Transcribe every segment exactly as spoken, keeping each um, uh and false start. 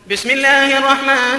بسم الله الرحمن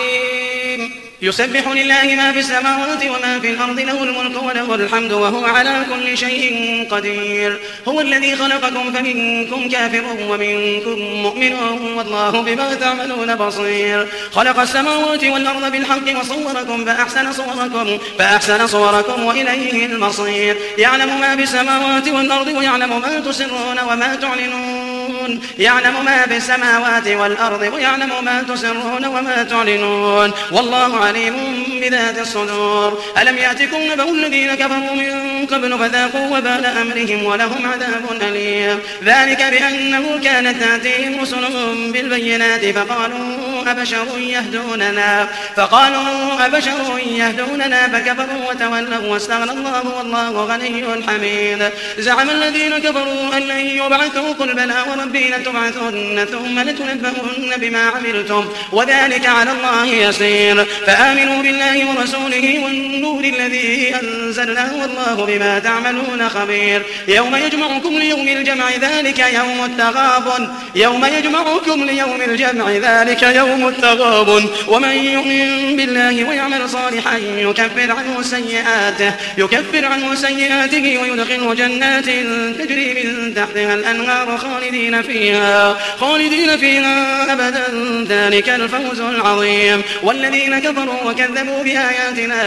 الرحيم يسبح لله ما في السماوات وما في الأرض له الملك وله الحمد وهو على كل شيء قدير هو الذي خلقكم فمنكم كافر ومنكم مؤمن والله بما تعملون بصير خلق السماوات والأرض بالحق وصوركم فأحسن صوركم, فأحسن صوركم وإليه المصير يعلم ما في السماوات والأرض ويعلم ما تسرون وما تعلنون يعلم ما في السماوات والأرض ويعلم ما تسرون وما تعلنون والله عليم بذات الصدور ألم يأتكم نبأ الذين كفروا من قبل فذاقوا وبال أمرهم ولهم عذاب أليم ذلك بأنه كانت تأتيهم رسلهم بالبينات فقالوا أبشر يهدوننا فقالوا أبشر يهدوننا فكفروا وتولوا واستغنى الله والله غني حميد زعم الذين كفروا أن لن يبعثوا قل بلى وربي لتبعثن ثم لتنبؤن بما عملتم وذلك على الله يسير فآمنوا بالله ورسوله والنور الذي أنزلناه والله بما تعملون خبير يوم يجمعكم ليوم الجمع ذلك يوم التغابن يوم يجمعكم ليوم الجمع ذلك يوم التغابن ومن يؤمن بالله ويعمل صالحا يكفر عنه سيئاته يكفر عنه سيئاته ويدخله جنات تجري من تحتها الأنهار خالدين فيها خالدين فيها أبدا ذلك الفوز العظيم والذين كفروا وكذبوا بآياتنا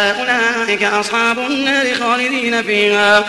أولئك أصحاب النار خالدين فيها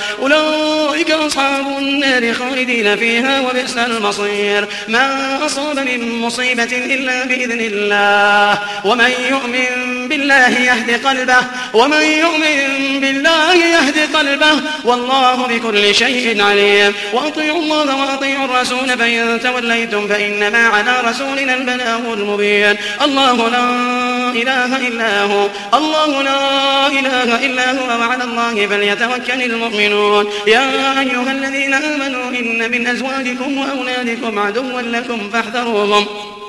أولئك أصحاب النار خالدين فيها وبئس المصير ما أصاب من مصيبة إلا بإذن الله ومن يؤمن بالله يهد قلبه ومن يؤمن بالله يهد قلبه والله بكل شيء عليم وأطيعوا الله وأطيعوا الرسول فإن توليتم فإنما على رسولنا البلاغ المبين الله لا إله إلا هو الله لا إله إلا هو وعلى الله فليتوكل المؤمنون يا أيها الذين آمنوا إن من أزواجكم وأولادكم عدوا لكم فاحذروهم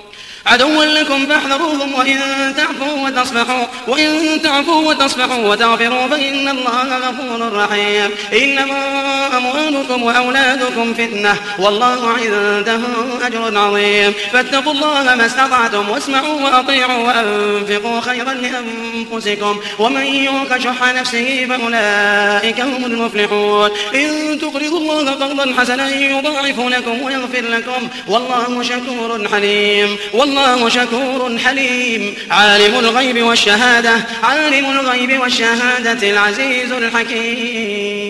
عدوا لكم فاحذروهم وإن تعفوا وتصفحوا وإن تعفوا وتصفحوا وتغفروا فإن الله غفور رحيم إنما أموالكم وأولادكم فتنة والله عنده أجر عظيم فاتقوا الله ما استطعتم واسمعوا وأطيعوا وأنفقوا خيرا لأنفسكم ومن يوق شح نفسه فأولئك هم المفلحون إن تقرضوا الله قرضا حسنا يضاعف لكم ويغفر لكم والله شكور حليم والله شكور حليم عالم الغيب والشهادة عالم الغيب والشهادة العزيز الحكيم.